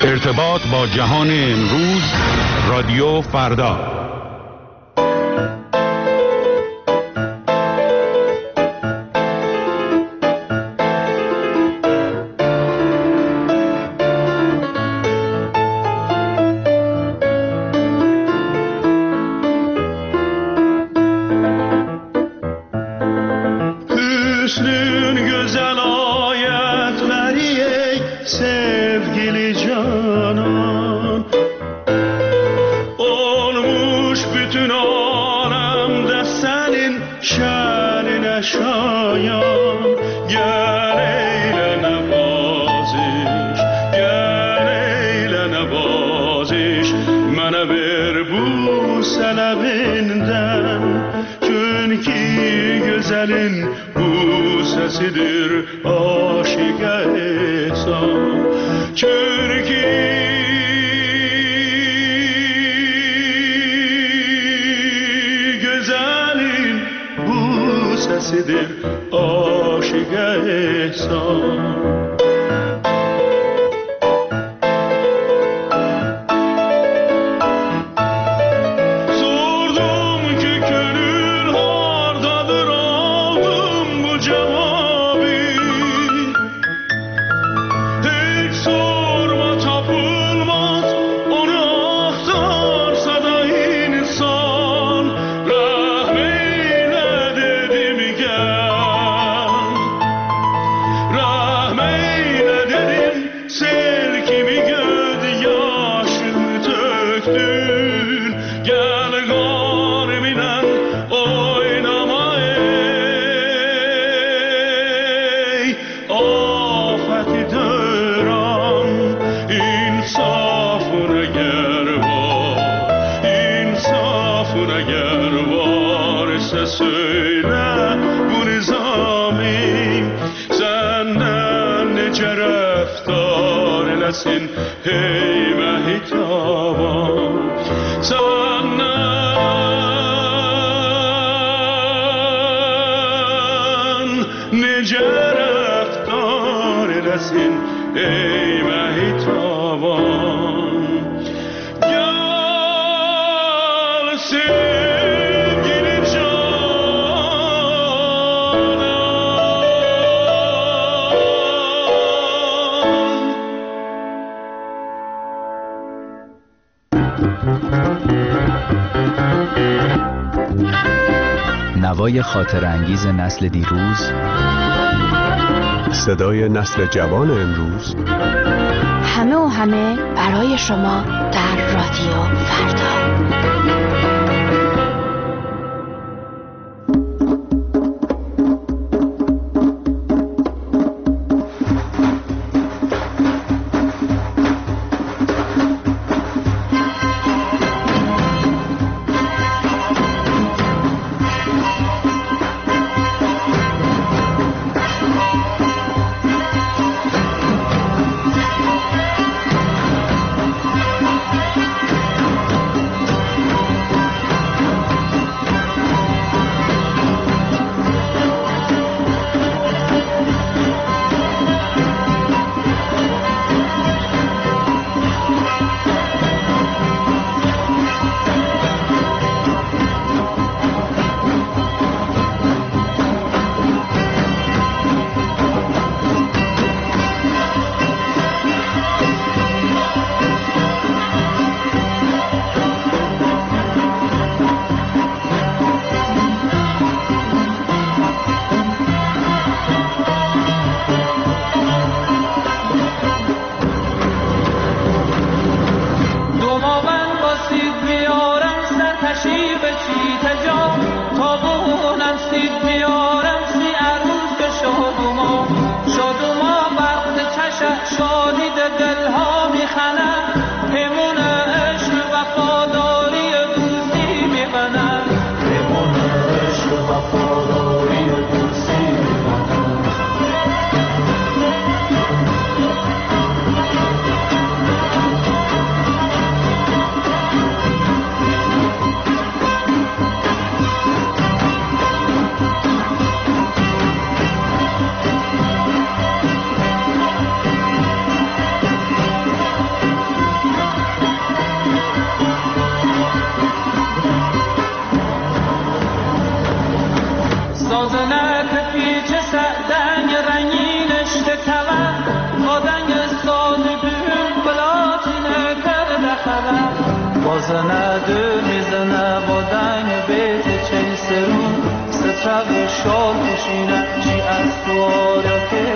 ارتباط با جهان امروز، رادیو فردا. نوای خاطر انگیز نسل دیروز، صدای نسل جوان امروز، همه و همه برای شما در رادیو فردا. مشرق شام کشیدم چی از سوالا که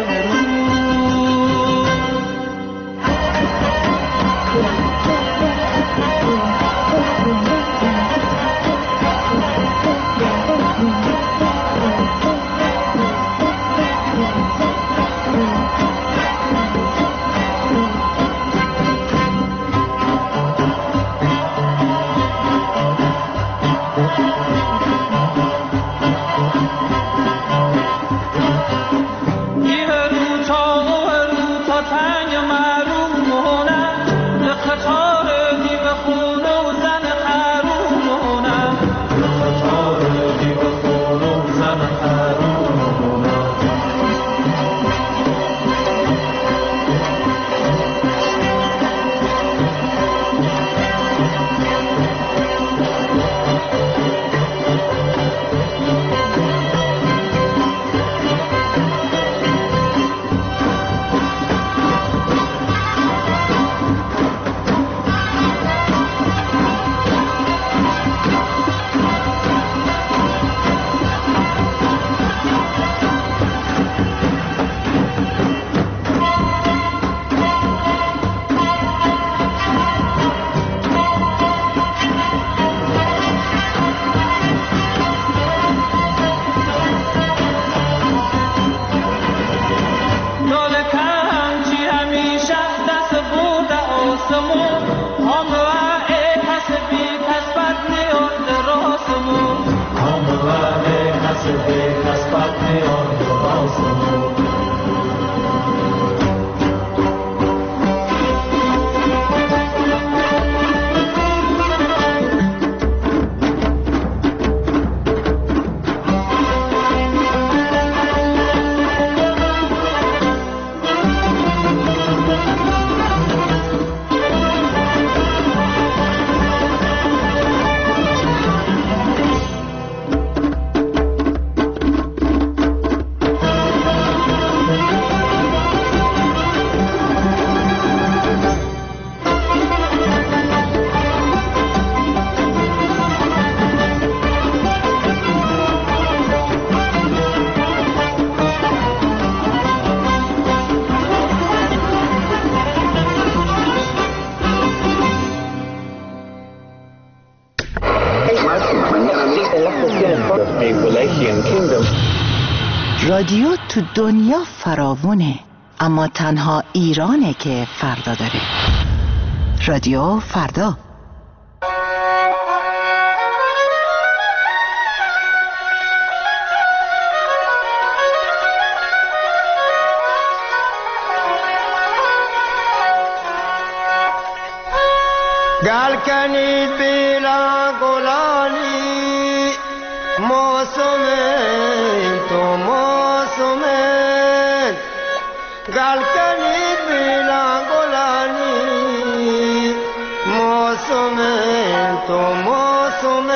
رادیو تو دنیا فراوونه، اما تنها ایرانه که فردا داره. رادیو فردا. گل کنید بیلا گلانی موسم تو موسم گل کنید بیلا گلانی موسم تو موسم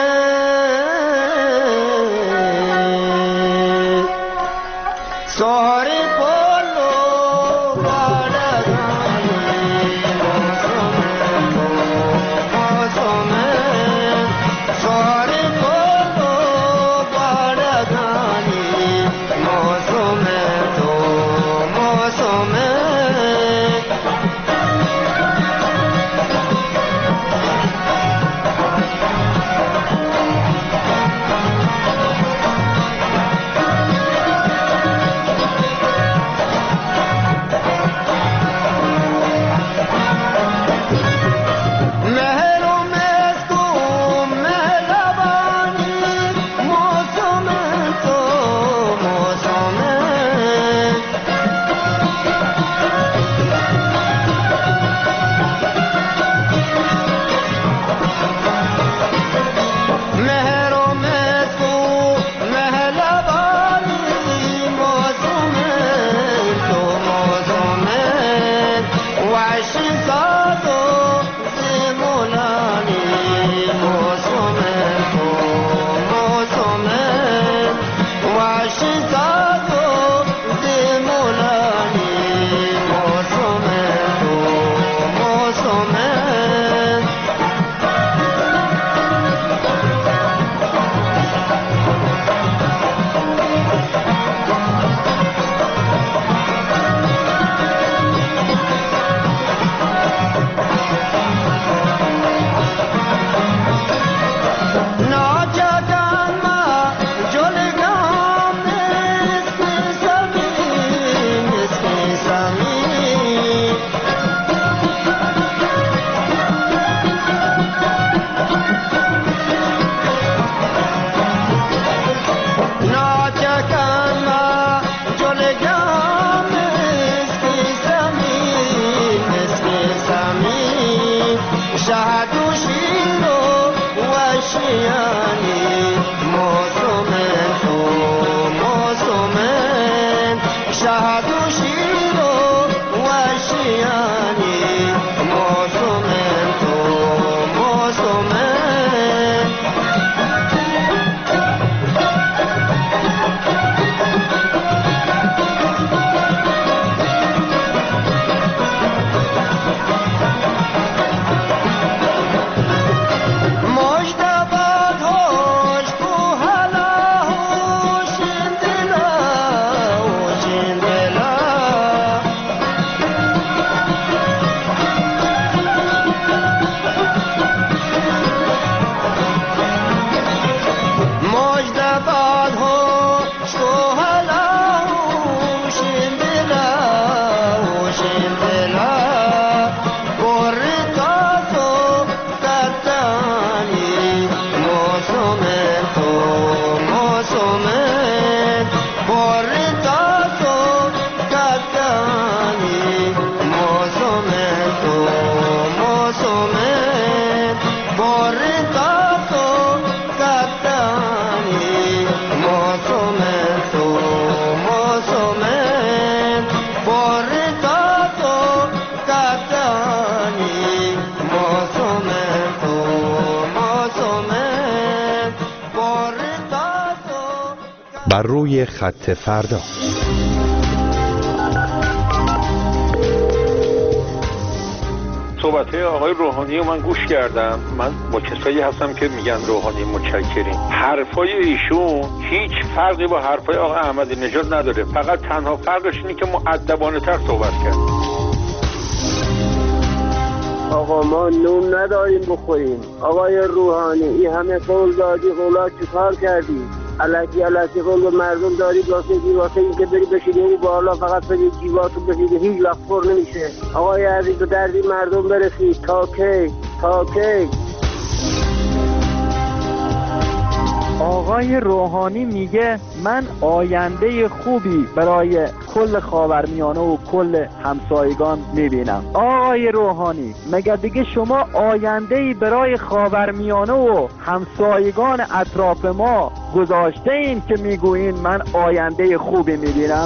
سوری پولو بر روی خط فردا. صحبت‌های آقای روحانی رو من گوش کردم. من با کسایی هستم که میگن روحانی متشکریم. حرفای ایشون هیچ فرقی با حرفای آقای احمدی نژاد نداره، فقط تنها فرقش اینه که مؤدبانه‌تر صحبت کرد. آقا ما نون نداریم بخوریم. آقای روحانی این همه قول دادی، قولا چی کار کردی؟ الکی قول به مردم داری واسه این که بری بشینی اون بالا فقط بری جیباتو بشینی، هیچ وقت پر نمیشه. آقای عزیز به دردی مردم برسید. تا کی آقای روحانی میگه من آینده خوبی برای کل خاورمیانه و کل همسایگان میبینم. آقای روحانی مگه دیگه شما آینده‌ای برای خاورمیانه و همسایگان اطراف ما گذاشته این که میگوین من آینده خوبی میبینم؟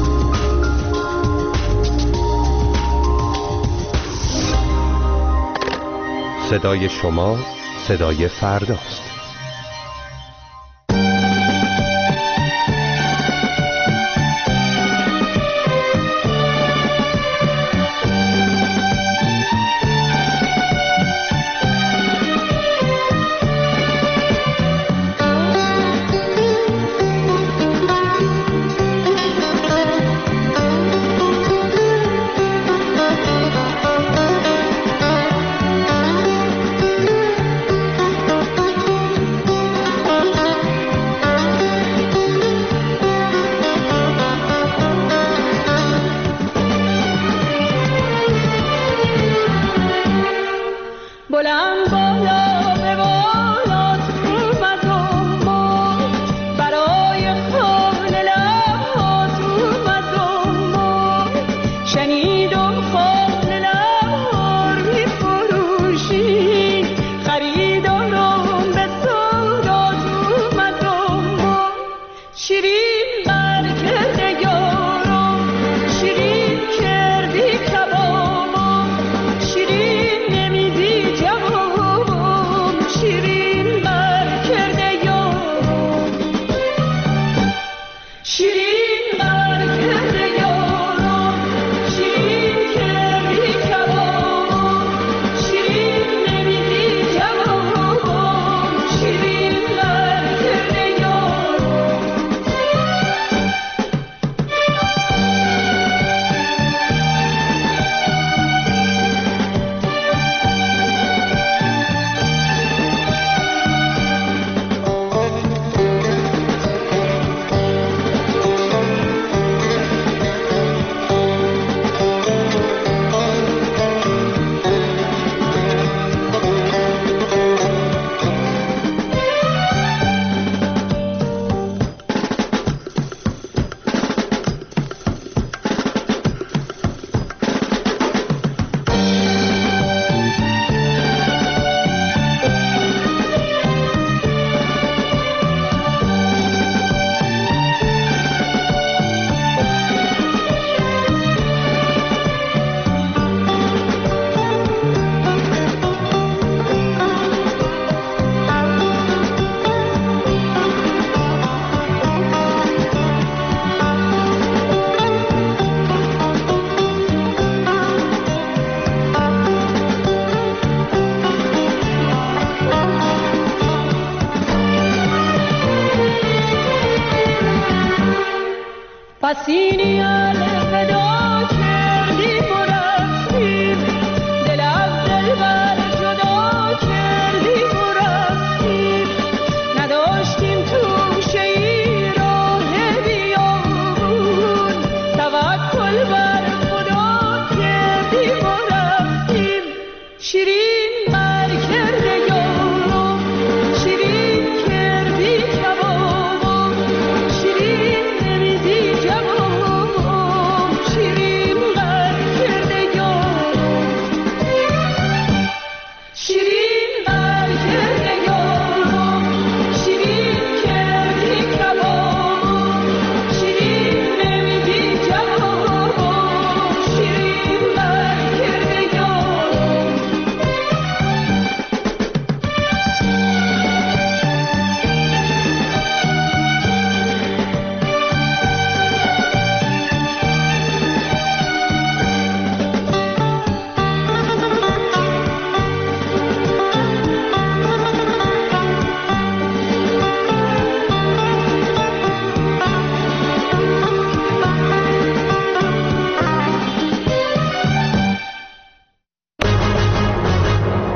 صدای شما صدای فرداست.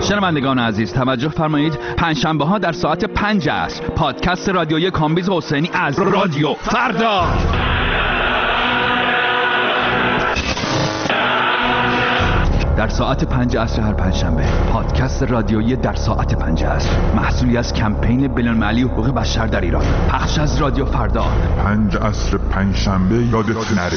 شنوندگان عزیز توجه فرمایید، پنجشنبه ها در ساعت 5 عصر پادکست رادیویی کامبیز حسینی از رادیو فردا. در ساعت 5 عصر هر پنجشنبه پادکست رادیویی در ساعت 5 عصر، محصولی از کمپین بین‌المللی حقوق بشر در ایران، پخش از رادیو فردا. 5 عصر پنجشنبه یادت نره.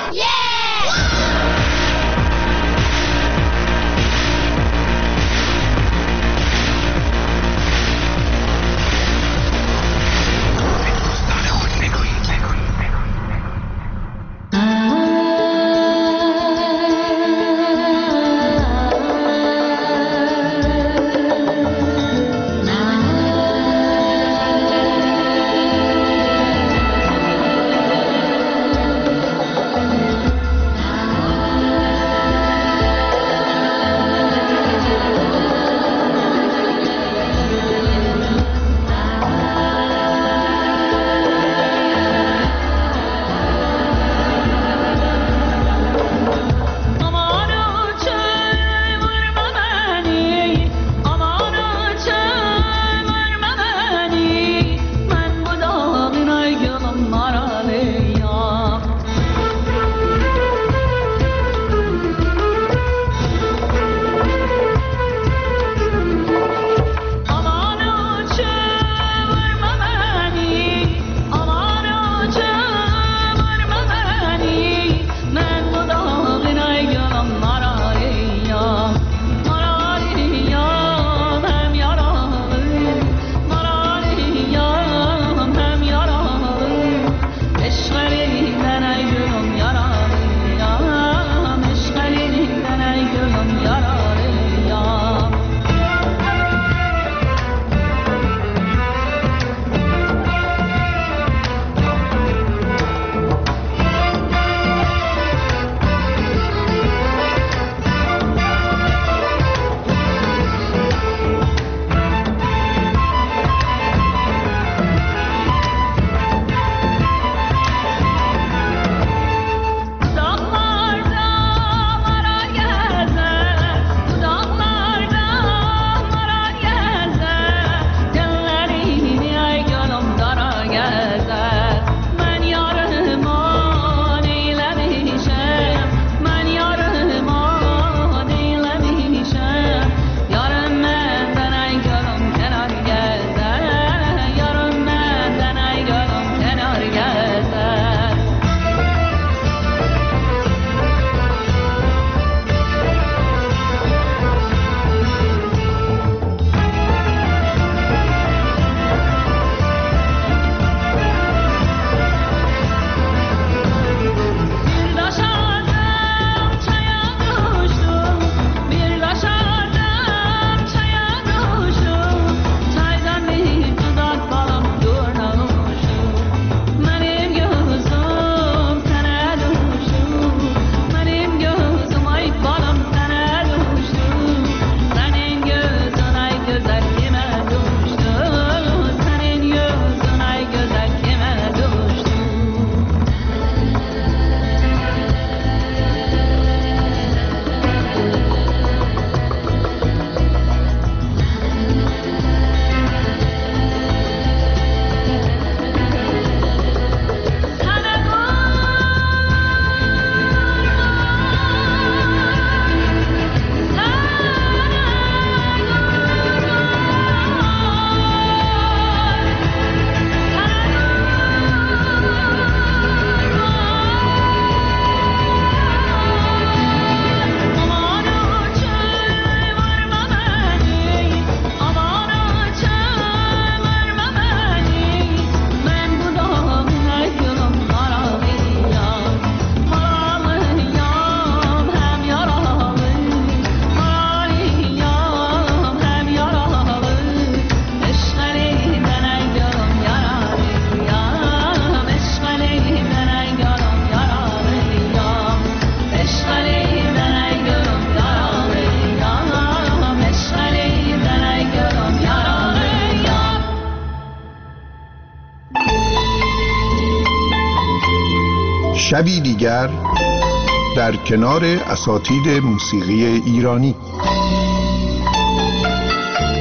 شبی دیگر در کنار اساتید موسیقی ایرانی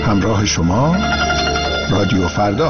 همراه شما رادیو فردا.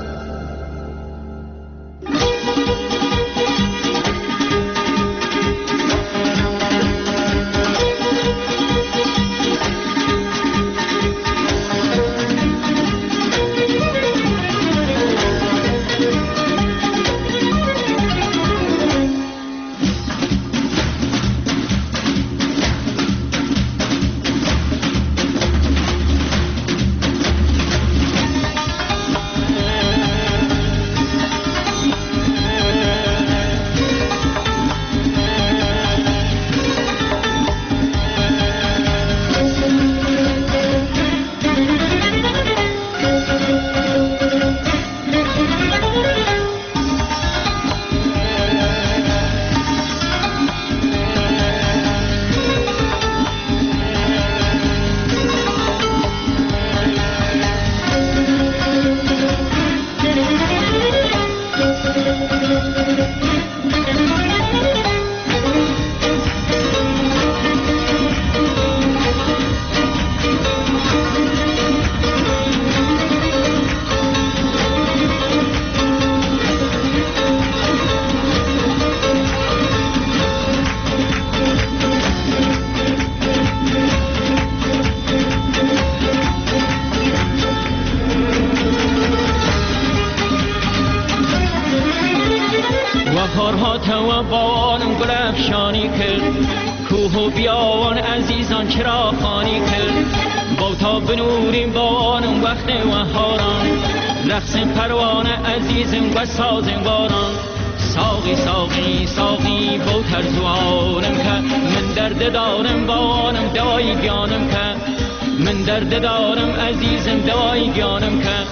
و بانم گل افشانی کرد، کوه و بیابان عزیزان چرا خانی کرد. با تا بنوریم بانم وقت وهاران، رقص پروانه عزیزم و سازم باران. ساقی ساقی ساقی با ترزوانم که من درد دارم بانم دوای گیانم که من درد دارم عزیزم دوای گیانم که.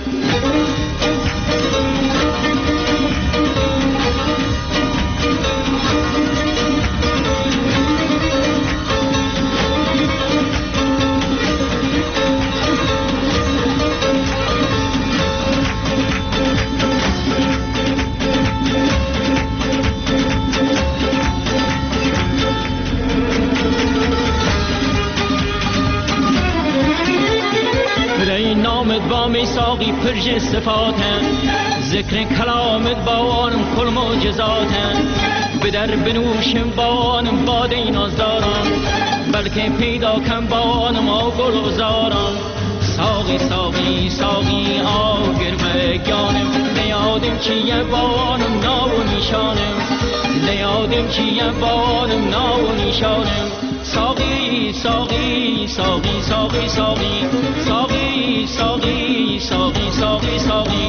با می ساقی پرژ صفاتن، ذکر کلامت با آنم کل معجزاتن. به در بنوشم با آنم باده نازداران، بلکه پیدا کن با آنم آگل و زاران. ساقی ساقی ساقی آگر بگانم، نیادم چیه با آنم ناو و نیشانم، نیادم چیه با آنم ناو و نیشانم. ساقی ساقی ساقی ساقی ساقی ساقی ساقی ساقی ساقی ساقی.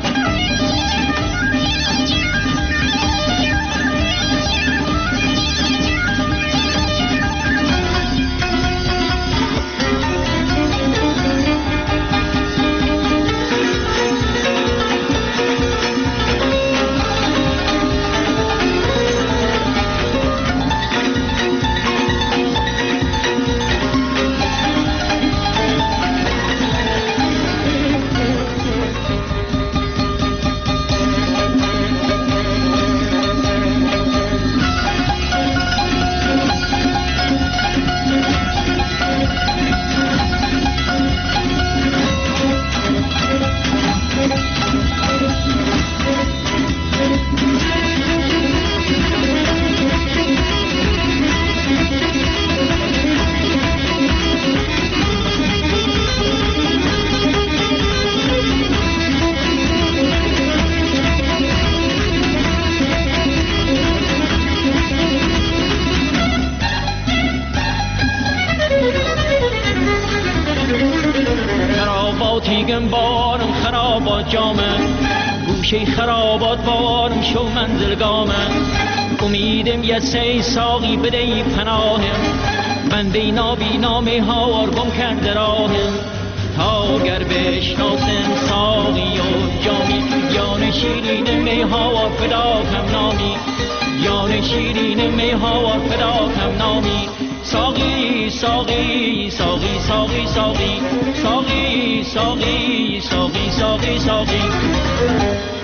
خراباتیگم بارم خرابات جامه، گوشه خرابات بارم شو منزلگامه. امیدم یه سی ساقی بده پناهم، بنده نابینا میهوار گم کرده راهم. تا گر بشناسم ساقی و جامی، یان شیرین میهوار فدا کم نامی، یان شیرین میهوار فدا کم نامی. ساقی ساقی ساقی ساقی ساقی ساقی ساقی ساقی ساقی ساقی.